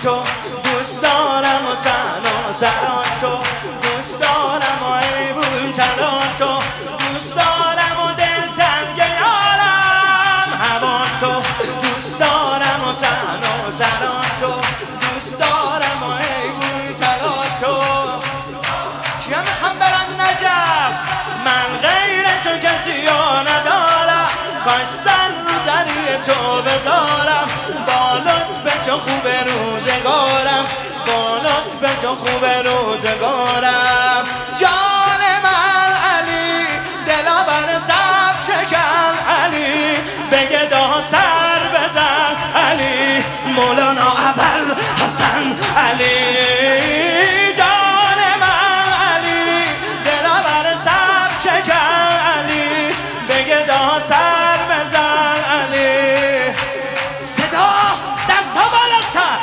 تو، دوست دارم و سران تو، دوست دارم و ایبون تران تو، دوست دارم و دلتنگ یارم هوان تو، دوست دارم و سران تو، دوست دارم و ایبون تران تو. کیا میخوام برن نجف؟ من غیر تو کسی ها ندارم، کاش سر رو دری تو بذارم، با لطف تو خوب روزگارم، با لطف تو خوب روزگارم. جان من علی، دلاور صف شکن علی، بگه دا سر بزن علی، مولانا ابل حسن علی. جان من علی، دلاور صف شکن علی، بگه دا سر بزن علی. صدا دست ها بالا سر.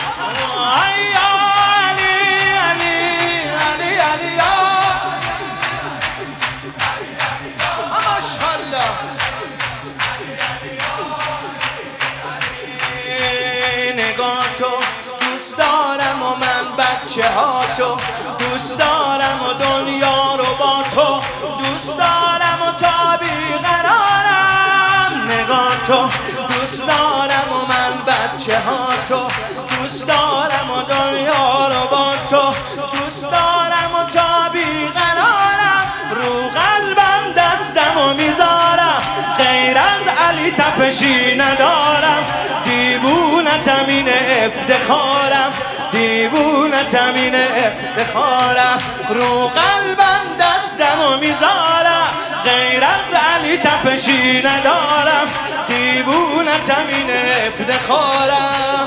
نگاه تو، دوست دارم و من بچه ها تو، دوست دارم و دنیا رو با تو، دوست دارم و تا بیقرارم. نگاه تو، دوست دارم و من بچه ها تو، دوست دارم و دنیا رو با تو، دوست دارم و تا بیقرارم. رو قلبم دستم و میذارم، غیر از علی تپشی ندارم، دیوونتم این افتخارم، دیوونتم این افتخارم. رو قلبم دستم و میذارم، غیر از علی تپشی ندارم، دیوونتم این افتخارم.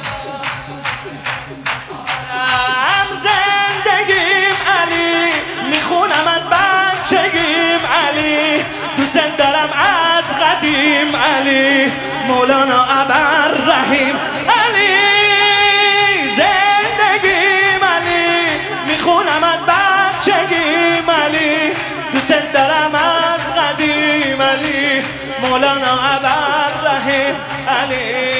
زندگیم علی، میخونم از بچگیم علی، دوست دارم از قدیم علی، مولانا ابررحیم علی. زندگیم علی، میخونم از بچگیم علی، دوست دارم از قدیم علی، مولانا ابررحیم علی.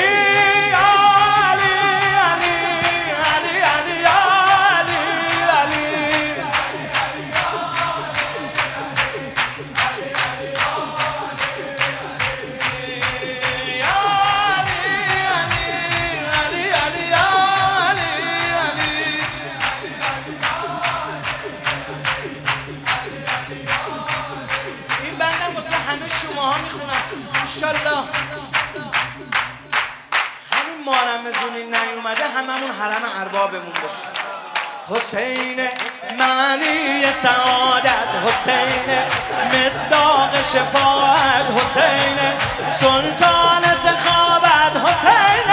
همه شماها میخونم انشالله همین ما رمضونی نیومده هممون حرم اربابمون باشه. حسین معنی سعادت، حسین مصداق شفاعت، حسین سلطان سخاوت، حسین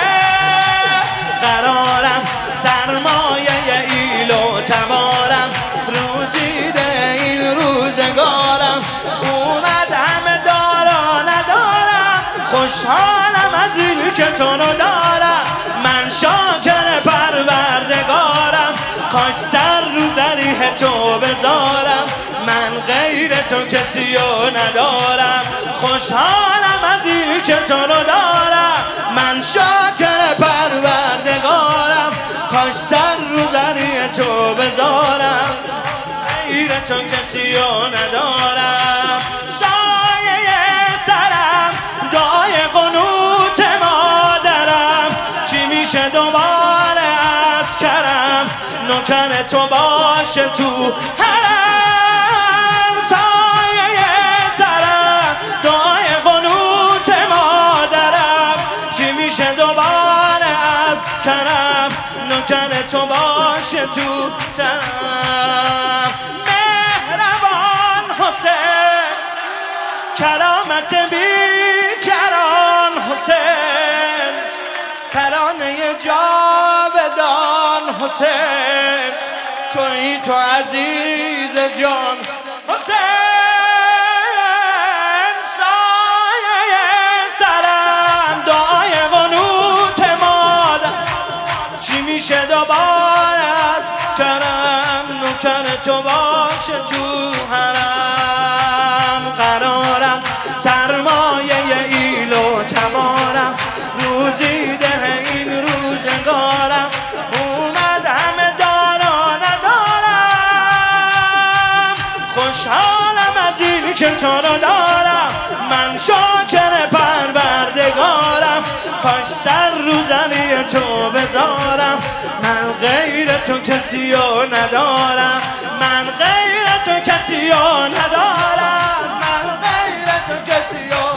قرارم سرمایه ایل و تبارم، روزیده این روزگارم، اومد همه دارا ندارم، خوشحالم از این که تو رو دارم، من شاکر پروردگارم، کاش سر رو ذریح تو بذارم، من غیر تو کسی رو ندارم، خوشحالم از این که تو رو دارم، من شاکر پروردگارم، کاش سر رو ذریح تو بذارم، غیر تو کسی رو ندارم. سایه سرم دعای قنوت مادرم، چی میشه دوباره از کرم، نوکر تو باشه تو حرم. سایه سرم دعای قنوت مادرم، چی میشه دوباره از کرم، نوکر تو باشه تو حرم. مهربان حسین، کرامت بیکران حسین، ترانه جاودان حسین، تویی تو عزیز جان حسین. سایه سرم دعای قنوت مادر، چی میشه دوباره از کرم، نوکر تو باشه تو حرم. قرارم سرمایه ایل و تبارم، روزیده این روزگار تو رو دارم، من شاکر پروردگارم، کاش سر رو زنی تو بذارم. من غیر تو کسی رو ندارم، من غیر تو کسی رو ندارم، من غیر تو کسی رو